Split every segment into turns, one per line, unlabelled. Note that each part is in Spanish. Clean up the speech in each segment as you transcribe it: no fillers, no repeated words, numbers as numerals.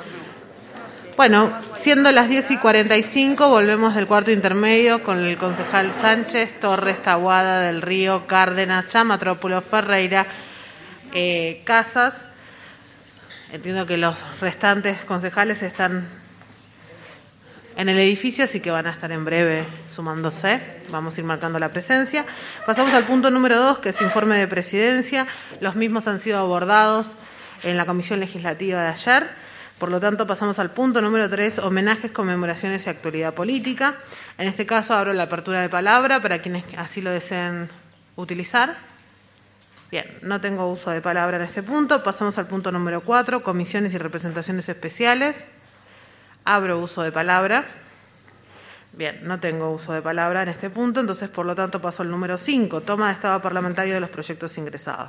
Bueno, siendo las 10:45, volvemos del cuarto intermedio con el concejal Sánchez, Torres, Taboada, Del Río, Cárdenas, Chamatrópulo, Ferreira, Casas. Entiendo que los restantes concejales están en el edificio, así que van a estar en breve sumándose. Vamos a ir marcando la presencia. Pasamos al punto número 2, que es informe de presidencia. Los mismos han sido abordados en la comisión legislativa de ayer. Por lo tanto, pasamos al punto número 3, homenajes, conmemoraciones y actualidad política. En este caso, abro la apertura de palabra para quienes así lo deseen utilizar. Bien, no tengo uso de palabra en este punto. Pasamos al punto número 4, comisiones y representaciones especiales. Abro uso de palabra. Bien, no tengo uso de palabra en este punto, entonces, por lo tanto, paso al número 5, toma de estado parlamentario de los proyectos ingresados.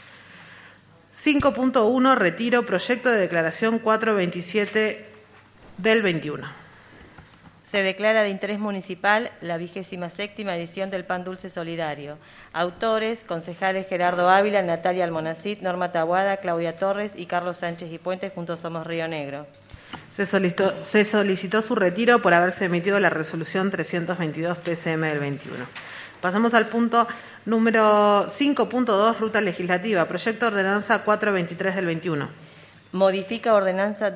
5.1, retiro proyecto de declaración 427 del 21.
Se declara de interés municipal la 27ª edición del Pan Dulce Solidario. Autores, concejales Gerardo Ávila, Natalia Almonacid, Norma Taboada, Claudia Torres y Carlos Sánchez y Puentes, Juntos Somos Río Negro.
Se solicitó su retiro por haberse emitido la resolución 322 PCM del 21. Pasamos al punto número 5.2, ruta legislativa, proyecto de ordenanza 423 del 21.
Modifica ordenanza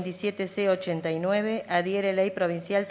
257C89, adhiere ley provincial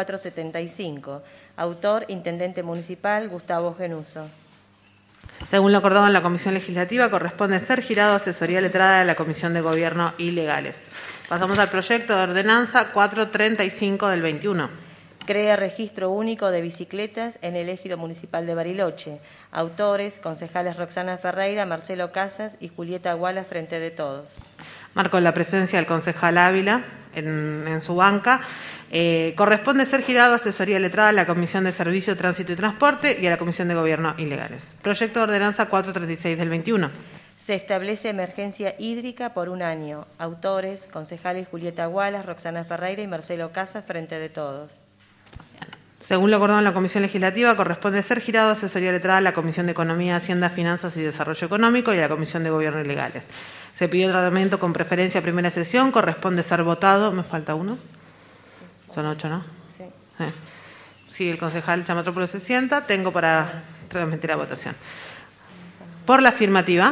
3475. Autor, intendente municipal Gustavo Genuso.
Según lo acordado en la comisión legislativa, corresponde ser girado a asesoría letrada de la Comisión de Gobierno y Legales. Pasamos al proyecto de ordenanza 435 del 21.
Crea registro único de bicicletas en el ejido municipal de Bariloche. Autores, concejales Roxana Ferreira, Marcelo Casas y Julieta Aguala, Frente de Todos.
Marco la presencia del concejal Ávila en su banca. Corresponde ser girado a asesoría letrada a la Comisión de Servicio, Tránsito y Transporte y a la Comisión de Gobierno y Legales. Proyecto de ordenanza 436 del 21.
Se establece emergencia hídrica por un año. Autores, concejales Julieta Aguala, Roxana Ferreira y Marcelo Casas, Frente de Todos.
Según lo acordado en la comisión legislativa, corresponde ser girado a asesoría letrada a la Comisión de Economía, Hacienda, Finanzas y Desarrollo Económico y a la Comisión de Gobierno y Legales. Se pidió tratamiento con preferencia a primera sesión, corresponde ser votado. ¿Me falta uno? Son 8, ¿no?
Sí.
Sí, el concejal Chamatrópulo se sienta. Tengo para transmitir la votación. Por la afirmativa.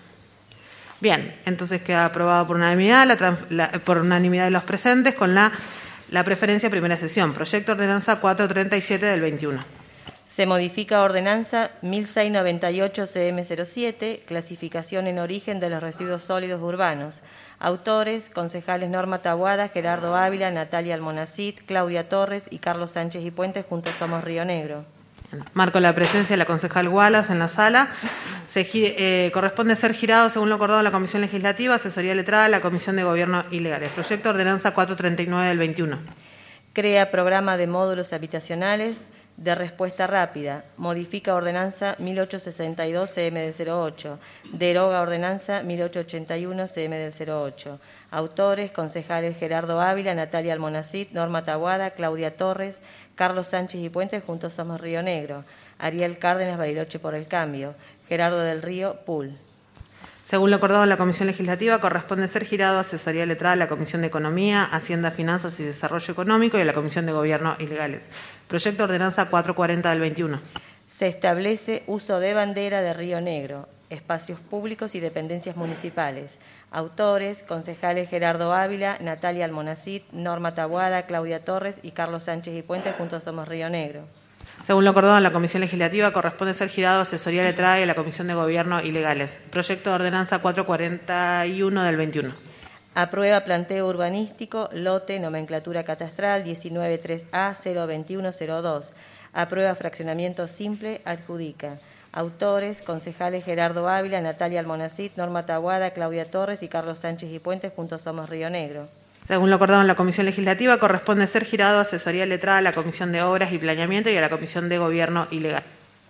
Bien, entonces queda aprobado por unanimidad, por unanimidad de los presentes con la preferencia primera sesión. Proyecto ordenanza 437 del 21.
Se modifica ordenanza 1698-CM07, clasificación en origen de los residuos sólidos urbanos. Autores, concejales Norma Taboada, Gerardo Ávila, Natalia Almonacid, Claudia Torres y Carlos Sánchez y Puentes, Juntos Somos Río Negro.
Marco la presencia de la concejal Wallace en la sala. Corresponde ser girado, según lo acordado en la comisión legislativa, asesoría letrada a la Comisión de Gobierno y Legales. Proyecto ordenanza 439 del 21.
Crea programa de módulos habitacionales de respuesta rápida. Modifica ordenanza 1862 CM del 08. Deroga ordenanza 1881 CM del 08. Autores, concejales Gerardo Ávila, Natalia Almonacid, Norma Taboada, Claudia Torres, Carlos Sánchez y Puentes, Juntos Somos Río Negro. Ariel Cárdenas, Bariloche por el Cambio. Gerardo del Río, PUL.
Según lo acordado en la comisión legislativa, corresponde ser girado a asesoría letrada a la Comisión de Economía, Hacienda, Finanzas y Desarrollo Económico y a la Comisión de Gobierno y Legales. Proyecto ordenanza 440 del 21.
Se establece uso de bandera de Río Negro, espacios públicos y dependencias municipales. Autores, concejales Gerardo Ávila, Natalia Almonacid, Norma Taboada, Claudia Torres y Carlos Sánchez y Puentes, Juntos Somos Río Negro.
Según lo acordado en la comisión legislativa, corresponde ser girado a asesoría letrada y a la Comisión de Gobierno y Legales. Proyecto de ordenanza 441 del 21.
Aprueba planteo urbanístico, lote, nomenclatura catastral 193A02102. Aprueba fraccionamiento simple, adjudica. Autores, concejales Gerardo Ávila, Natalia Almonacid, Norma Taboada, Claudia Torres y Carlos Sánchez y Puentes, Juntos Somos Río Negro.
Según lo acordado en la comisión legislativa, corresponde ser girado a asesoría letrada a la Comisión de Obras y Planeamiento y a la Comisión de Gobierno y Legal.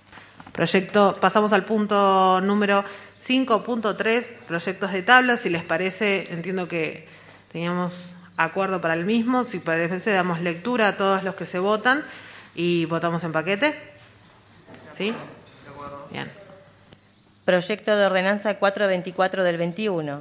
Pasamos al punto número 5.3, proyectos de tabla. Si les parece, entiendo que teníamos acuerdo para el mismo. Si parece, damos lectura a todos los que se votan y votamos en paquete. ¿Sí? Bien.
Proyecto de ordenanza 424 del 21.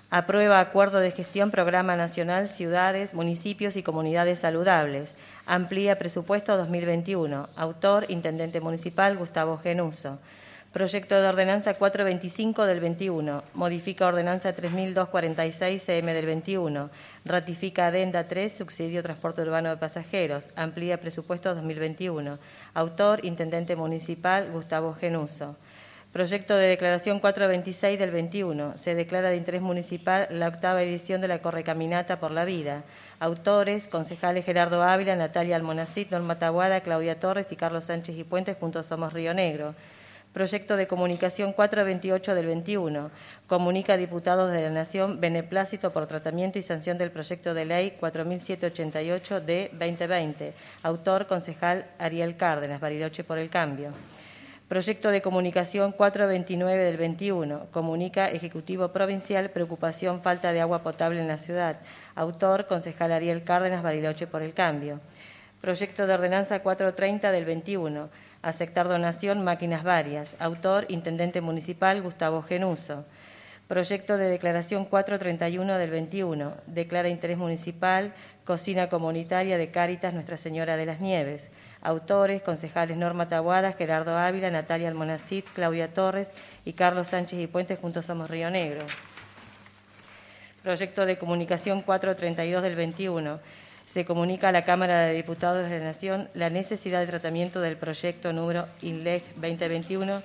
Aprueba Acuerdo de Gestión Programa Nacional Ciudades, Municipios y Comunidades Saludables. Amplía Presupuesto 2021. Autor, Intendente Municipal Gustavo Genuso. Proyecto de Ordenanza 425 del 21. Modifica Ordenanza 3246 CM del 21. Ratifica Adenda 3, Subsidio Transporte Urbano de Pasajeros. Amplía Presupuesto 2021. Autor, Intendente Municipal Gustavo Genuso. Proyecto de Declaración 426 del 21. Se declara de interés municipal la 8ª edición de la Correcaminata por la Vida. Autores, concejales Gerardo Ávila, Natalia Almonacid, Norma Taboada, Claudia Torres y Carlos Sánchez y Puentes, Juntos Somos Río Negro. Proyecto de Comunicación 428 del 21. Comunica a diputados de la Nación beneplácito por tratamiento y sanción del proyecto de ley 4788 de 2020. Autor, concejal Ariel Cárdenas, Bariloche por el Cambio. Proyecto de Comunicación 429 del 21. Comunica Ejecutivo Provincial preocupación falta de agua potable en la ciudad. Autor, concejal Ariel Cárdenas, Bariloche por el Cambio. Proyecto de Ordenanza 430 del 21. Aceptar donación máquinas varias. Autor, Intendente Municipal Gustavo Genuso. Proyecto de Declaración 431 del 21. Declara interés municipal Cocina Comunitaria de Cáritas Nuestra Señora de las Nieves. Autores, concejales Norma Taboada, Gerardo Ávila, Natalia Almonacid, Claudia Torres y Carlos Sánchez y Puentes, Juntos Somos Río Negro. Proyecto de Comunicación 432 del 21. Se comunica a la Cámara de Diputados de la Nación la necesidad de tratamiento del proyecto número INLEG 2021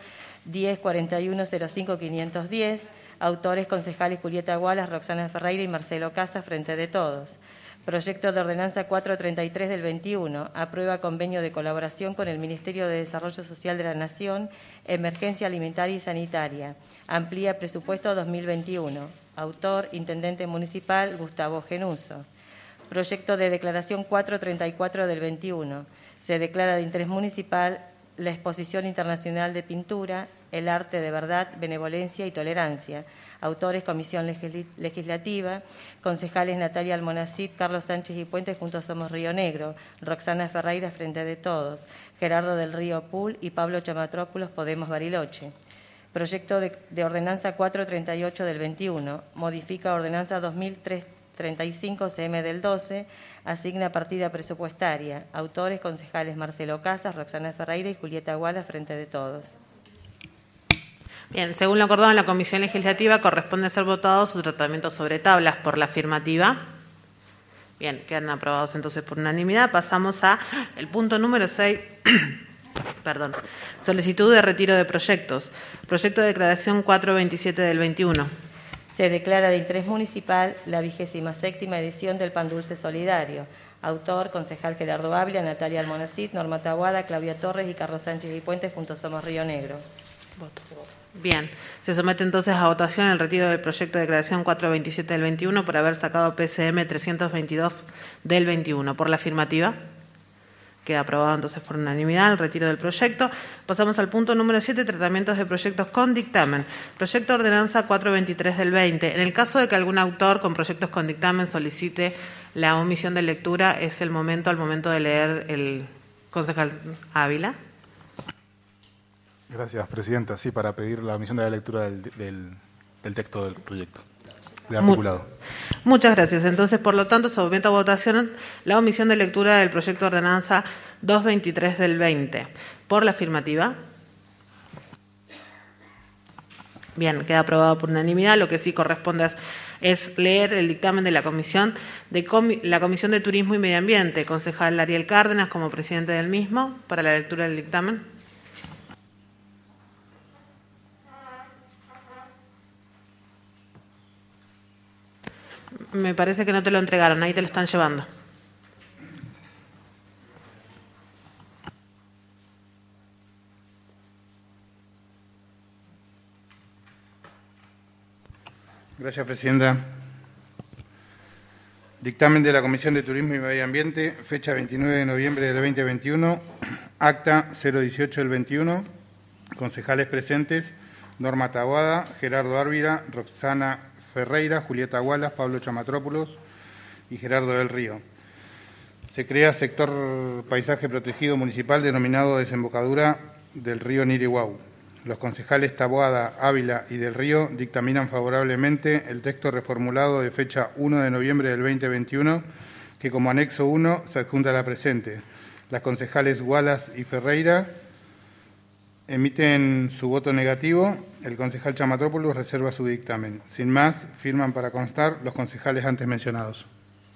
104105-510. Autores, concejales Julieta Gualas, Roxana Ferreira y Marcelo Casas, Frente de Todos. Proyecto de Ordenanza 433 del 21. Aprueba convenio de colaboración con el Ministerio de Desarrollo Social de la Nación, Emergencia Alimentaria y Sanitaria. Amplía Presupuesto 2021. Autor, Intendente Municipal Gustavo Genuso. Proyecto de Declaración 434 del 21. Se declara de interés municipal la Exposición Internacional de Pintura, El Arte de Verdad, Benevolencia y Tolerancia. Autores, Comisión Legislativa, concejales Natalia Almonacid, Carlos Sánchez y Puentes, Juntos Somos Río Negro, Roxana Ferreira, Frente de Todos, Gerardo del Río Pul y Pablo Chamatrópulos, Podemos Bariloche. Proyecto de Ordenanza 438 del 21. Modifica Ordenanza 2035 CM del 12. Asigna partida presupuestaria. Autores, concejales Marcelo Casas, Roxana Ferreira y Julieta Guala, Frente de Todos.
Bien, según lo acordado en la Comisión Legislativa, corresponde ser votado su tratamiento sobre tablas por la afirmativa. Bien, quedan aprobados entonces por unanimidad. Pasamos a el punto número 6. Perdón. Solicitud de retiro de proyectos. Proyecto de declaración 427 del 21.
Se declara de interés municipal la 27ª edición del Pan Dulce Solidario. Autor, concejal Gerardo Ávila, Natalia Almonacid, Norma Taboada, Claudia Torres y Carlos Sánchez y Puentes, Juntos Somos Río Negro.
Voto. Bien, se somete entonces a votación el retiro del proyecto de declaración 427 del 21 por haber sacado PCM 322 del 21. Por la afirmativa. Queda aprobado entonces por unanimidad el retiro del proyecto. Pasamos al punto número 7, tratamientos de proyectos con dictamen. Proyecto de Ordenanza 423 del 20. En el caso de que algún autor con proyectos con dictamen solicite la omisión de lectura, es el momento, al momento de leer el concejal Ávila.
Gracias, Presidenta. Sí, para pedir la omisión de la lectura del texto del proyecto, de articulado.
Muchas gracias. Entonces, por lo tanto, somete a votación la omisión de lectura del proyecto de ordenanza 223 del 20. Por la afirmativa. Bien, queda aprobado por unanimidad. Lo que sí corresponde es leer el dictamen de la Comisión de Turismo y Medio Ambiente. Concejal Ariel Cárdenas como presidente del mismo, para la lectura del dictamen. Me parece que no te lo entregaron, ahí te lo están llevando.
Gracias, Presidenta. Dictamen de la Comisión de Turismo y Medio Ambiente, fecha 29 de noviembre del 2021, acta 018 del 21, concejales presentes, Norma Taboada, Gerardo Ávila, Roxana Ferreira, Julieta Gualas, Pablo Chamatrópulos y Gerardo del Río. Se crea sector paisaje protegido municipal denominado Desembocadura del río Nirihuau. Los concejales Taboada, Ávila y Del Río dictaminan favorablemente el texto reformulado de fecha 1 de noviembre del 2021, que como anexo 1 se adjunta a la presente. Las concejales Wallace y Ferreira emiten su voto negativo. El concejal Chamatrópolos reserva su dictamen. Sin más, firman para constar los concejales antes mencionados.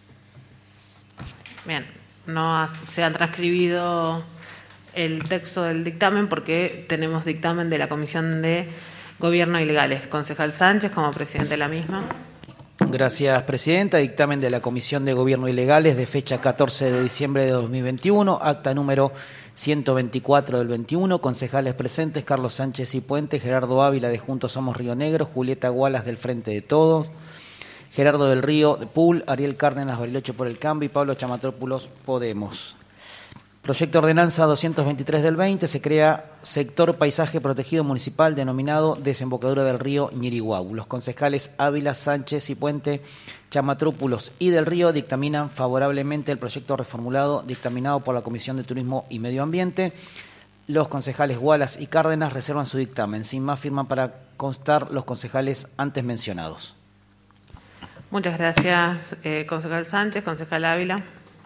Bien, no se ha transcribido el texto del dictamen porque tenemos dictamen de la Comisión de Gobierno y Legales. Concejal Sánchez, como presidente de la misma.
Gracias, presidenta. Dictamen de la Comisión de Gobierno y Legales de fecha 14 de diciembre de 2021, acta número 124 del 21, concejales presentes: Carlos Sánchez y Puente, Gerardo Ávila de Juntos Somos Río Negro, Julieta Gualas del Frente de Todos, Gerardo del Río de PUL, Ariel Cárdenas Bariloche por el Cambio y Pablo Chamatrópulos Podemos. Proyecto Ordenanza 223 del 20, se crea sector paisaje protegido municipal denominado Desembocadura del Río Ñiriguau. Los concejales Ávila, Sánchez y Puente, Chamatrópulos y Del Río dictaminan favorablemente el proyecto reformulado dictaminado por la Comisión de Turismo y Medio Ambiente. Los concejales Wallace y Cárdenas reservan su dictamen. Sin más, firman para constar los concejales antes mencionados.
Muchas gracias, concejal Sánchez. Concejal Ávila.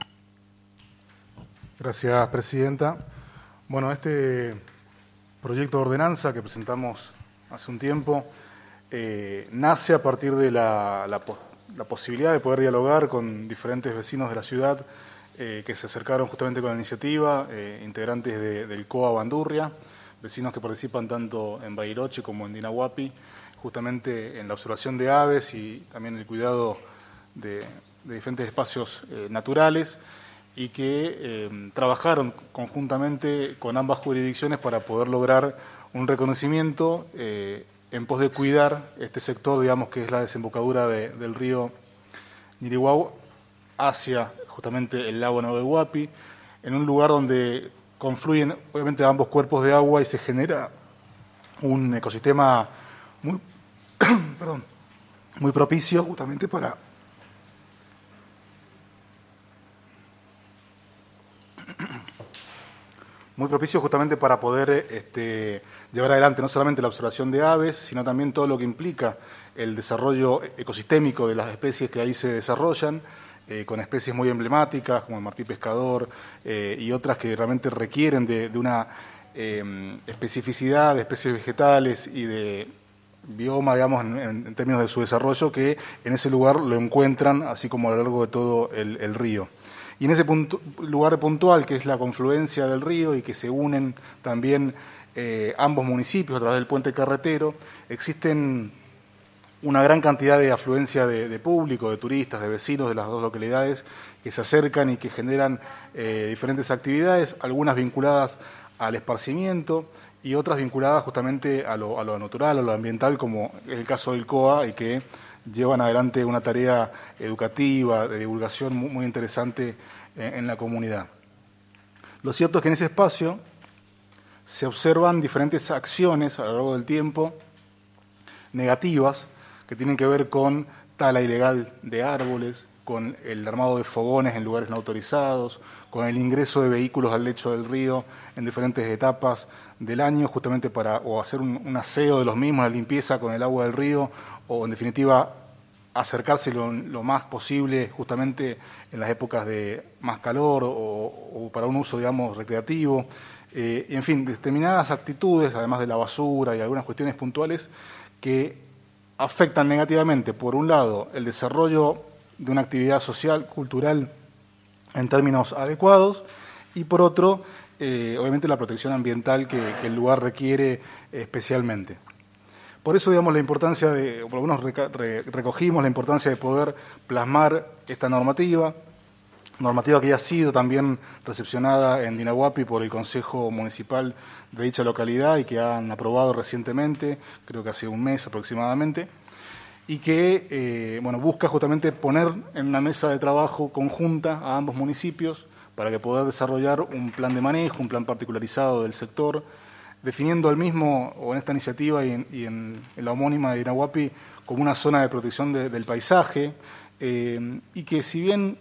Gracias, presidenta. Bueno, este proyecto de ordenanza que presentamos hace un tiempo nace a partir de la posibilidad de poder dialogar con diferentes vecinos de la ciudad que se acercaron justamente con la iniciativa, integrantes del COA Bandurria, vecinos que participan tanto en Bariloche como en Dinahuapi, justamente en la observación de aves y también el cuidado de diferentes espacios naturales, y que trabajaron conjuntamente con ambas jurisdicciones para poder lograr un reconocimiento en pos de cuidar este sector, digamos, que es la desembocadura del río Ñiriguau hacia justamente el lago Nahuelhuapi, en un lugar donde confluyen obviamente ambos cuerpos de agua y se genera un ecosistema muy, muy propicio justamente para poder llevar adelante no solamente la observación de aves, sino también todo lo que implica el desarrollo ecosistémico de las especies que ahí se desarrollan, con especies muy emblemáticas como el martí pescador y otras que realmente requieren de una especificidad de especies vegetales y de bioma, digamos, en términos de su desarrollo, que en ese lugar lo encuentran, así como a lo largo de todo el río. Y en ese lugar puntual, que es la confluencia del río y que se unen también ambos municipios a través del puente carretero, existen una gran cantidad de afluencia de público, de turistas, de vecinos de las dos localidades que se acercan y que generan diferentes actividades, algunas vinculadas al esparcimiento y otras vinculadas justamente a lo natural, a lo ambiental, como es el caso del COA, y que llevan adelante una tarea educativa, de divulgación muy interesante en la comunidad. Lo cierto es que en ese espacio se observan diferentes acciones a lo largo del tiempo negativas que tienen que ver con tala ilegal de árboles, con el armado de fogones en lugares no autorizados, con el ingreso de vehículos al lecho del río en diferentes etapas del año, justamente para o hacer un aseo de los mismos, la limpieza con el agua del río, o en definitiva acercarse lo más posible justamente en las épocas de más calor o para un uso, digamos, recreativo. Y en fin, determinadas actitudes, además de la basura y algunas cuestiones puntuales, que afectan negativamente, por un lado, el desarrollo de una actividad social, cultural, en términos adecuados, y por otro, obviamente la protección ambiental que el lugar requiere especialmente. Por eso, digamos, la importancia o por lo menos recogimos la importancia de poder plasmar esta normativa que ya ha sido también recepcionada en Dinahuapi por el Consejo Municipal de dicha localidad y que han aprobado recientemente, creo que hace un mes aproximadamente, y que busca justamente poner en una mesa de trabajo conjunta a ambos municipios para que poder desarrollar un plan de manejo, un plan particularizado del sector, definiendo al mismo, o en esta iniciativa y en la homónima de Dinahuapi, como una zona de protección del paisaje, y que si bien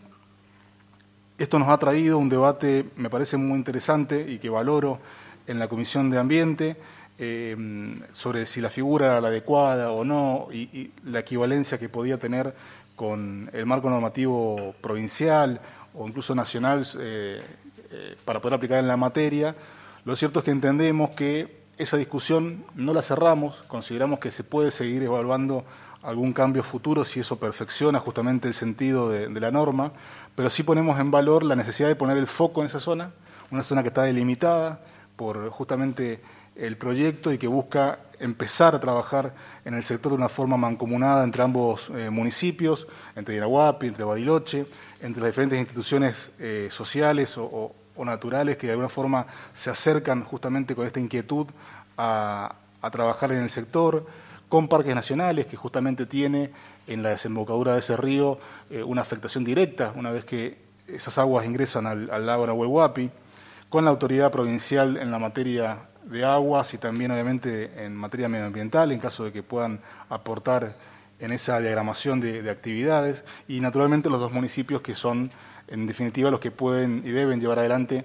esto nos ha traído un debate, me parece muy interesante y que valoro en la Comisión de Ambiente, sobre si la figura era la adecuada o no y la equivalencia que podía tener con el marco normativo provincial o incluso nacional para poder aplicar en la materia. Lo cierto es que entendemos que esa discusión no la cerramos, consideramos que se puede seguir evaluando algún cambio futuro si eso perfecciona justamente el sentido de la norma, pero sí ponemos en valor la necesidad de poner el foco en esa zona, una zona que está delimitada por justamente el proyecto y que busca empezar a trabajar en el sector de una forma mancomunada entre ambos municipios, entre Dinahuapi, entre Bariloche, entre las diferentes instituciones sociales o naturales que de alguna forma se acercan justamente con esta inquietud a trabajar en el sector, con parques nacionales que justamente tiene en la desembocadura de ese río una afectación directa una vez que esas aguas ingresan al lago Nahuel Huapi, con la autoridad provincial en la materia de aguas y también obviamente en materia medioambiental en caso de que puedan aportar en esa diagramación de actividades y naturalmente los dos municipios que son en definitiva los que pueden y deben llevar adelante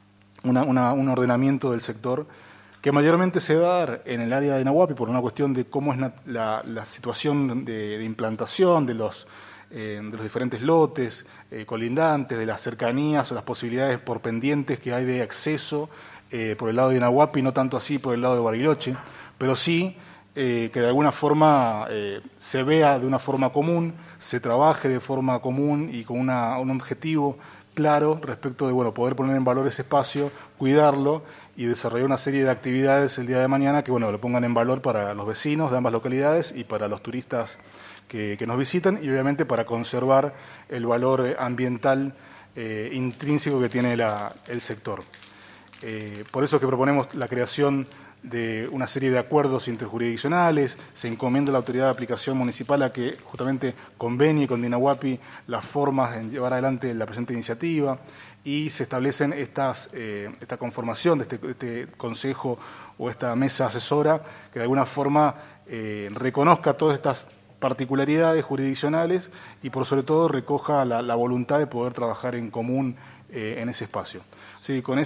un ordenamiento del sector que mayormente se va a dar en el área de Dinahuapi por una cuestión de cómo es la situación de implantación de los diferentes lotes colindantes, de las cercanías o las posibilidades por pendientes que hay de acceso por el lado de Dinahuapi, no tanto así por el lado de Bariloche, pero sí que de alguna forma se vea de una forma común, se trabaje de forma común y con un objetivo claro respecto de poder poner en valor ese espacio, cuidarlo y desarrollar una serie de actividades el día de mañana que lo pongan en valor para los vecinos de ambas localidades y para los turistas que nos visitan y obviamente para conservar el valor ambiental intrínseco que tiene el sector. Por eso es que proponemos la creación de una serie de acuerdos interjurisdiccionales, se encomienda a la autoridad de aplicación municipal a que justamente convenie con Dinahuapi las formas en llevar adelante la presente iniciativa y se establecen esta conformación de este consejo o esta mesa asesora que de alguna forma reconozca todas estas particularidades jurisdiccionales y por sobre todo recoja la voluntad de poder trabajar en común en ese espacio. Sí, en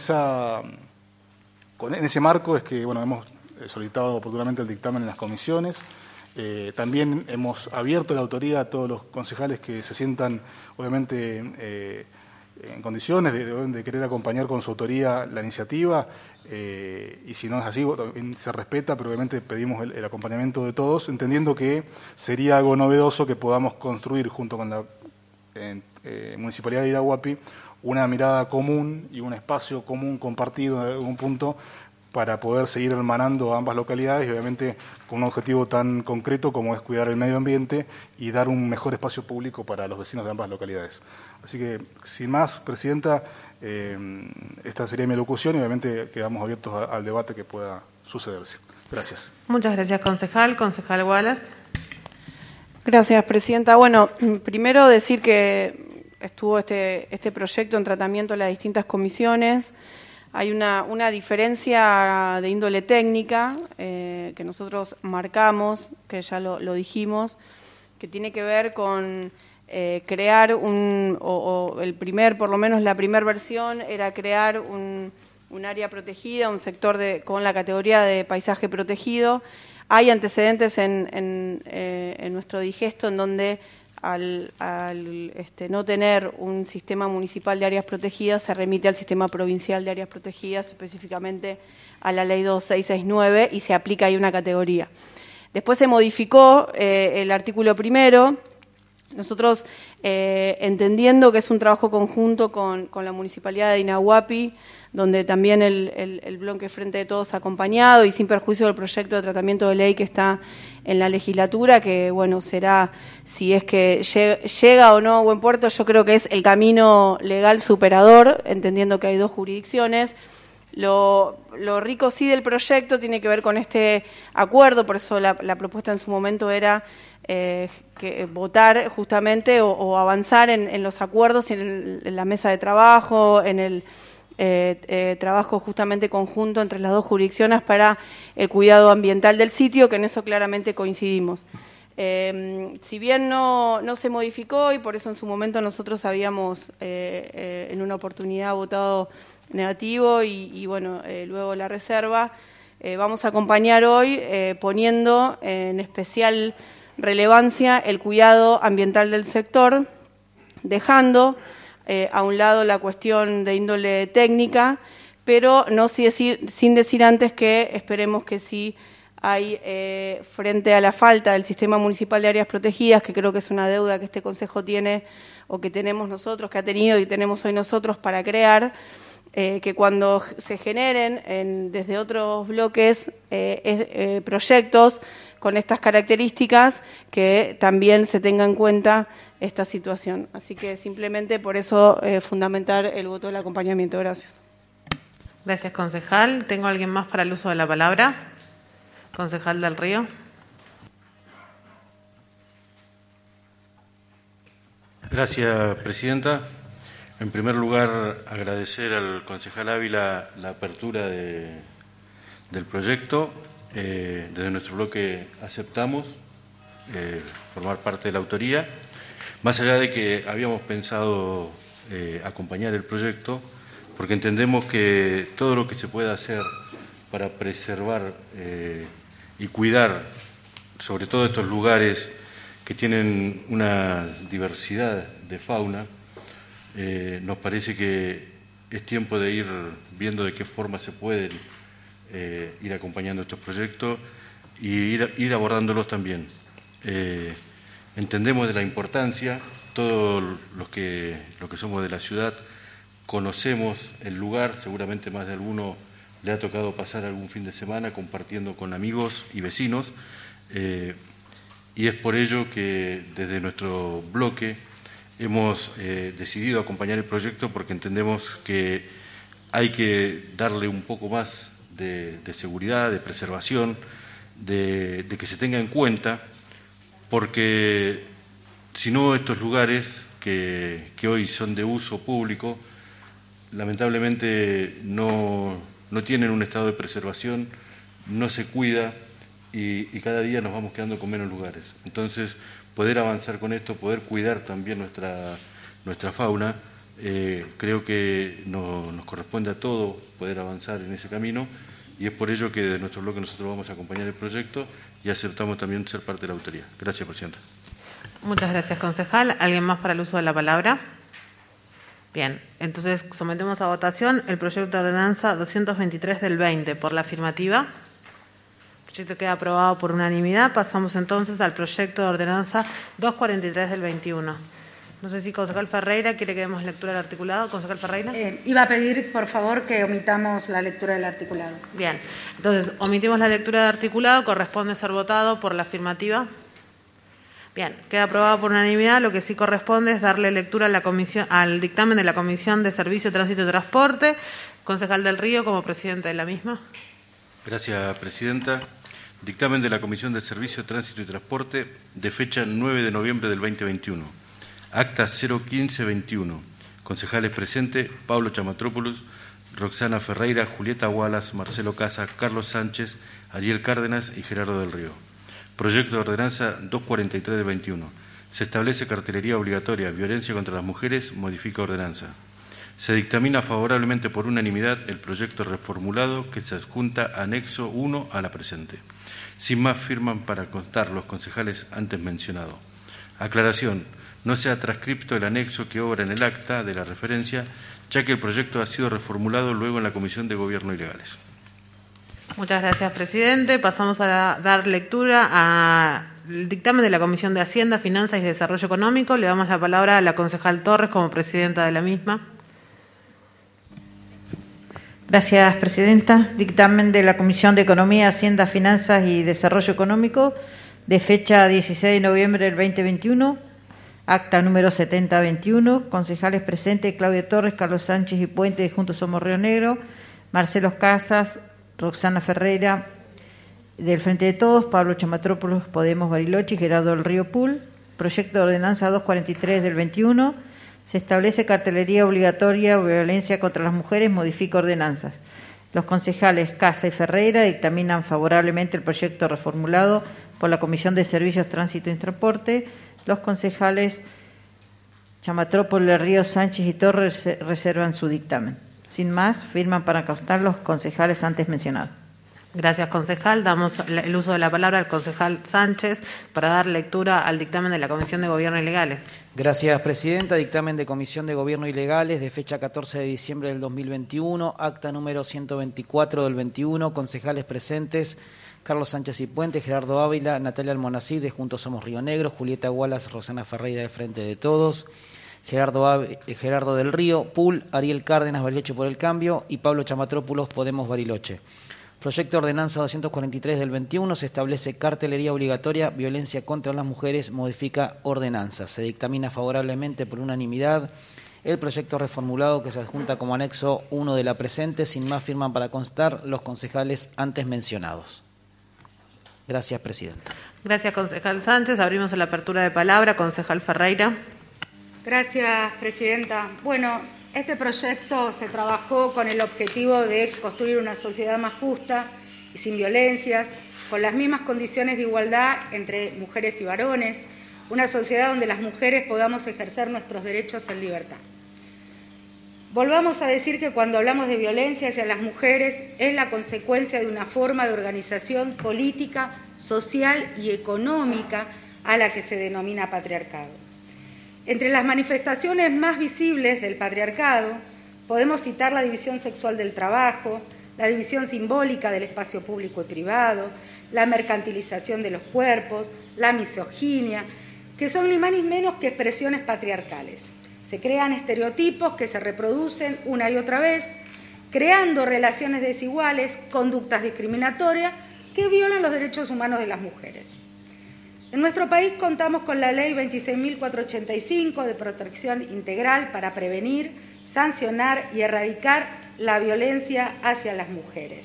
ese marco es que hemos solicitado oportunamente el dictamen en las comisiones. También hemos abierto la autoría a todos los concejales que se sientan, obviamente, en condiciones de querer acompañar con su autoría la iniciativa. Y si no es así, también se respeta, pero obviamente pedimos el acompañamiento de todos, entendiendo que sería algo novedoso que podamos construir junto con la Municipalidad de Dinahuapi una mirada común y un espacio común compartido en algún punto para poder seguir hermanando a ambas localidades y obviamente con un objetivo tan concreto como es cuidar el medio ambiente y dar un mejor espacio público para los vecinos de ambas localidades. Así que, sin más, Presidenta, esta sería mi locución y obviamente quedamos abiertos al debate que pueda sucederse. Gracias.
Muchas gracias, concejal. Concejal Wallace.
Gracias, Presidenta. Bueno, primero decir que estuvo este proyecto en tratamiento en las distintas comisiones. Hay una diferencia de índole técnica que nosotros marcamos, que ya lo dijimos, que tiene que ver con crear por lo menos la primera versión era crear un área protegida, un sector con la categoría de paisaje protegido. Hay antecedentes en nuestro digesto en donde al no tener un sistema municipal de áreas protegidas, se remite al sistema provincial de áreas protegidas, específicamente a la ley 2669, y se aplica ahí una categoría. Después se modificó el artículo primero, nosotros entendiendo que es un trabajo conjunto con la Municipalidad de Dinahuapi, donde también el bloque Frente de Todos ha acompañado y sin perjuicio del proyecto de tratamiento de ley que está en la legislatura, que será, si es que llega o no a buen puerto, yo creo que es el camino legal superador, entendiendo que hay dos jurisdicciones. Lo rico sí del proyecto tiene que ver con este acuerdo, por eso la propuesta en su momento era que votar justamente o avanzar en los acuerdos y en la mesa de trabajo, en el trabajo justamente conjunto entre las dos jurisdicciones para el cuidado ambiental del sitio, que en eso claramente coincidimos. Si bien no se modificó y por eso en su momento nosotros habíamos en una oportunidad votado negativo y luego la reserva, vamos a acompañar hoy poniendo en especial relevancia el cuidado ambiental del sector, dejando a un lado la cuestión de índole técnica, pero no sin decir antes que esperemos que sí hay, frente a la falta del sistema municipal de áreas protegidas, que creo que es una deuda que este Consejo tiene o que tenemos nosotros, que ha tenido y tenemos hoy nosotros para crear, que cuando se generen desde otros bloques proyectos con estas características, que también se tenga en cuenta esta situación. Así que simplemente por eso fundamentar el voto del acompañamiento. Gracias.
Gracias, concejal. ¿Tengo alguien más para el uso de la palabra? Concejal del Río.
Gracias, presidenta. En primer lugar, agradecer al concejal Ávila la apertura del proyecto. Desde nuestro bloque aceptamos formar parte de la autoría. Más allá de que habíamos pensado acompañar el proyecto, porque entendemos que todo lo que se pueda hacer para preservar y cuidar, sobre todo estos lugares que tienen una diversidad de fauna, nos parece que es tiempo de ir viendo de qué forma se pueden ir acompañando estos proyectos y ir abordándolos también. Entendemos de la importancia, todos los que somos de la ciudad conocemos el lugar, seguramente más de alguno le ha tocado pasar algún fin de semana compartiendo con amigos y vecinos, y es por ello que desde nuestro bloque hemos decidido acompañar el proyecto, porque entendemos que hay que darle un poco más de seguridad, de preservación, de que se tenga en cuenta, porque si no, estos lugares que hoy son de uso público, lamentablemente no tienen un estado de preservación, no se cuida y cada día nos vamos quedando con menos lugares. Entonces, poder avanzar con esto, poder cuidar también nuestra fauna, creo que nos corresponde a todos poder avanzar en ese camino, y es por ello que desde nuestro bloque nosotros vamos a acompañar el proyecto y aceptamos también ser parte de la autoría. Gracias, presidenta.
Muchas gracias, concejal. ¿Alguien más para el uso de la palabra? Bien, entonces sometemos a votación el proyecto de ordenanza 223 del 20. Por la afirmativa, el proyecto queda aprobado por unanimidad. Pasamos entonces al proyecto de ordenanza 243 del 21. No sé si concejal Ferreira quiere que demos lectura del articulado. Concejal Ferreira.
Iba a pedir, por favor, que omitamos la lectura del articulado.
Bien, entonces omitimos la lectura del articulado. Corresponde ser votado por la afirmativa. Bien, queda aprobado por unanimidad. Lo que sí corresponde es darle lectura a la comisión, al dictamen de la Comisión de Servicio, Tránsito y Transporte. Concejal del Río, como presidente de la misma.
Gracias, presidenta. Dictamen de la Comisión de Servicio, Tránsito y Transporte de fecha 9 de noviembre del 2021. Acta 01521. Concejales presentes: Pablo Chamatrópolos, Roxana Ferreira, Julieta Wallace, Marcelo Casa, Carlos Sánchez, Ariel Cárdenas y Gerardo del Río. Proyecto de ordenanza 243 de 21. Se establece cartelería obligatoria, violencia contra las mujeres, modifica ordenanza. Se dictamina favorablemente por unanimidad el proyecto reformulado que se adjunta anexo 1 a la presente. Sin más, firman para constar los concejales antes mencionados. Aclaración: no se ha transcripto el anexo que obra en el acta de la referencia, ya que el proyecto ha sido reformulado luego en la Comisión de Gobierno y Legales.
Muchas gracias, presidente. Pasamos a dar lectura al dictamen de la Comisión de Hacienda, Finanzas y Desarrollo Económico. Le damos la palabra a la concejal Torres como presidenta de la misma.
Gracias, presidenta. Dictamen de la Comisión de Economía, Hacienda, Finanzas y Desarrollo Económico de fecha 16 de noviembre del 2021. Acta número 7021. Concejales presentes: Claudia Torres, Carlos Sánchez y Puente de Juntos Somos Río Negro, Marcelo Casas, Roxana Ferreira del Frente de Todos, Pablo Chamatrópolos, Podemos Bariloche y Gerardo del Río Pool. Proyecto de ordenanza 243 del 21. Se establece cartelería obligatoria o violencia contra las mujeres, modifica ordenanzas. Los concejales Casa y Ferreira dictaminan favorablemente el proyecto reformulado por la Comisión de Servicios, Tránsito y Transporte. Los concejales Chamatrópolis, Río, Sánchez y Torres reservan su dictamen. Sin más, firman para constar los concejales antes mencionados.
Gracias, concejal. Damos el uso de la palabra al concejal Sánchez para dar lectura al dictamen de la Comisión de Gobierno y Legales.
Gracias, presidenta. Dictamen de Comisión de Gobierno y Legales de fecha 14 de diciembre del 2021, acta número 124 del 21, concejales presentes: Carlos Sánchez y Puente, Gerardo Ávila, Natalia Almonacid de Juntos Somos Río Negro, Julieta Wallace, Rosana Ferreira de Frente de Todos, Gerardo del Río, Pul, Ariel Cárdenas, Bariloche por el Cambio y Pablo Chamatrópulos, Podemos Bariloche. Proyecto de Ordenanza 243 del 21, se establece cartelería obligatoria, violencia contra las mujeres, modifica ordenanza. Se dictamina favorablemente por unanimidad el proyecto reformulado que se adjunta como anexo 1 de la presente. Sin más, firman para constar los concejales antes mencionados. Gracias, presidenta.
Gracias, concejal Sánchez. Abrimos la apertura de palabra. Concejal Ferreira.
Gracias, presidenta. Bueno, este proyecto se trabajó con el objetivo de construir una sociedad más justa y sin violencias, con las mismas condiciones de igualdad entre mujeres y varones, una sociedad donde las mujeres podamos ejercer nuestros derechos en libertad. Volvamos a decir que cuando hablamos de violencia hacia las mujeres es la consecuencia de una forma de organización política, social y económica a la que se denomina patriarcado. Entre las manifestaciones más visibles del patriarcado podemos citar la división sexual del trabajo, la división simbólica del espacio público y privado, la mercantilización de los cuerpos, la misoginia, que son ni más ni menos que expresiones patriarcales. Se crean estereotipos que se reproducen una y otra vez, creando relaciones desiguales, conductas discriminatorias que violan los derechos humanos de las mujeres. En nuestro país contamos con la Ley 26.485 de protección integral para prevenir, sancionar y erradicar la violencia hacia las mujeres.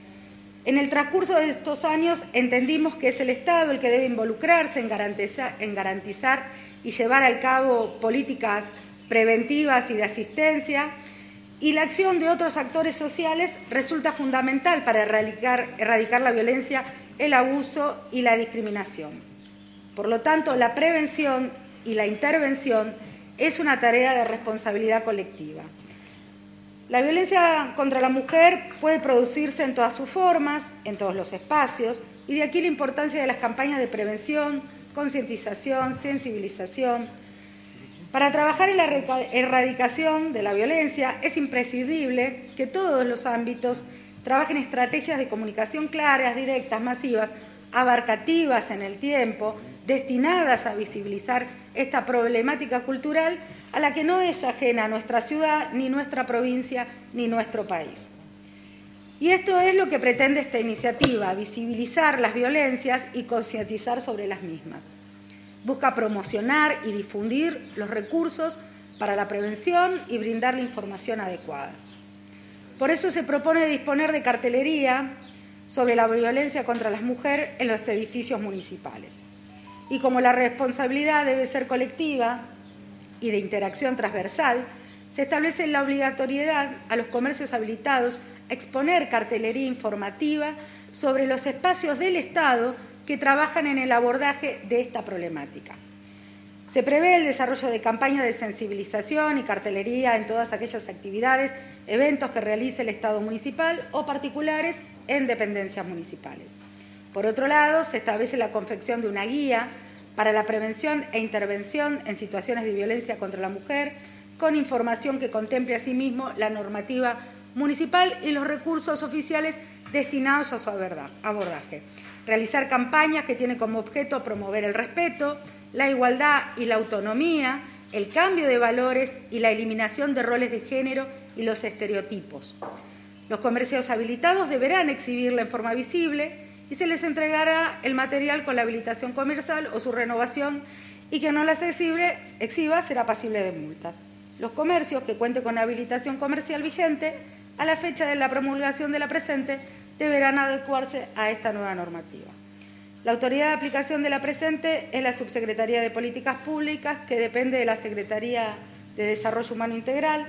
En el transcurso de estos años entendimos que es el Estado el que debe involucrarse en garantizar y llevar a cabo políticas preventivas y de asistencia, y la acción de otros actores sociales resulta fundamental para erradicar la violencia, el abuso y la discriminación. Por lo tanto, la prevención y la intervención es una tarea de responsabilidad colectiva. La violencia contra la mujer puede producirse en todas sus formas, en todos los espacios, y de aquí la importancia de las campañas de prevención, concientización, sensibilización. Para trabajar en la erradicación de la violencia es imprescindible que todos los ámbitos trabajen estrategias de comunicación claras, directas, masivas, abarcativas en el tiempo, destinadas a visibilizar esta problemática cultural a la que no es ajena nuestra ciudad, ni nuestra provincia, ni nuestro país. Y esto es lo que pretende esta iniciativa, visibilizar las violencias y concientizar sobre las mismas. Busca promocionar y difundir los recursos para la prevención y brindar la información adecuada. Por eso se propone disponer de cartelería sobre la violencia contra las mujeres en los edificios municipales. Y como la responsabilidad debe ser colectiva y de interacción transversal, se establece la obligatoriedad a los comercios habilitados a exponer cartelería informativa sobre los espacios del Estado que trabajan en el abordaje de esta problemática. Se prevé el desarrollo de campañas de sensibilización y cartelería en todas aquellas actividades, eventos que realice el Estado municipal o particulares en dependencias municipales. Por otro lado, se establece la confección de una guía para la prevención e intervención en situaciones de violencia contra la mujer, con información que contemple asimismo la normativa municipal y los recursos oficiales destinados a su abordaje. Realizar campañas que tienen como objeto promover el respeto, la igualdad y la autonomía, el cambio de valores y la eliminación de roles de género y los estereotipos. Los comercios habilitados deberán exhibirla en forma visible y se les entregará el material con la habilitación comercial o su renovación, y quien no las exhiba será pasible de multas. Los comercios que cuenten con habilitación comercial vigente a la fecha de la promulgación de la presente deberán adecuarse a esta nueva normativa. La autoridad de aplicación de la presente es la Subsecretaría de Políticas Públicas, que depende de la Secretaría de Desarrollo Humano Integral,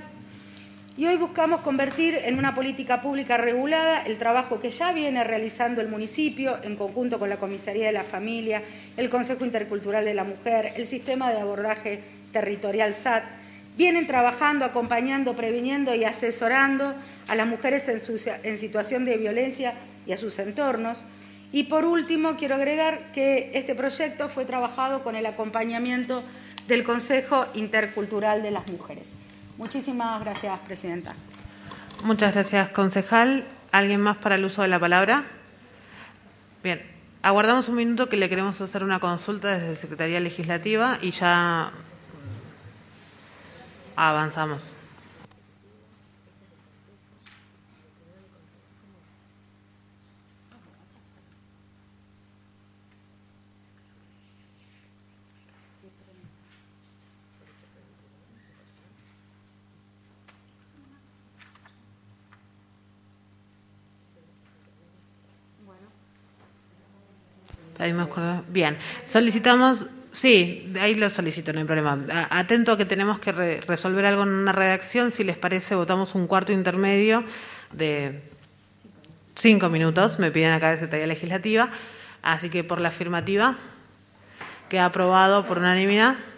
y hoy buscamos convertir en una política pública regulada el trabajo que ya viene realizando el municipio en conjunto con la Comisaría de la Familia, el Consejo Intercultural de la Mujer, el Sistema de Abordaje Territorial SAT. Vienen trabajando, acompañando, previniendo y asesorando a las mujeres en situación de violencia y a sus entornos. Y por último, quiero agregar que este proyecto fue trabajado con el acompañamiento del Consejo Intercultural de las Mujeres. Muchísimas gracias, Presidenta.
Muchas gracias, concejal. ¿Alguien más para el uso de la palabra? Bien, aguardamos un minuto que le queremos hacer una consulta desde Secretaría Legislativa y ya avanzamos. Bien, solicitamos, sí, ahí lo solicito, no hay problema. Atento a que tenemos que resolver algo en una redacción, si les parece, votamos un cuarto intermedio de 5 minutos, me piden acá de Secretaría Legislativa, así que por la afirmativa, queda aprobado por unanimidad.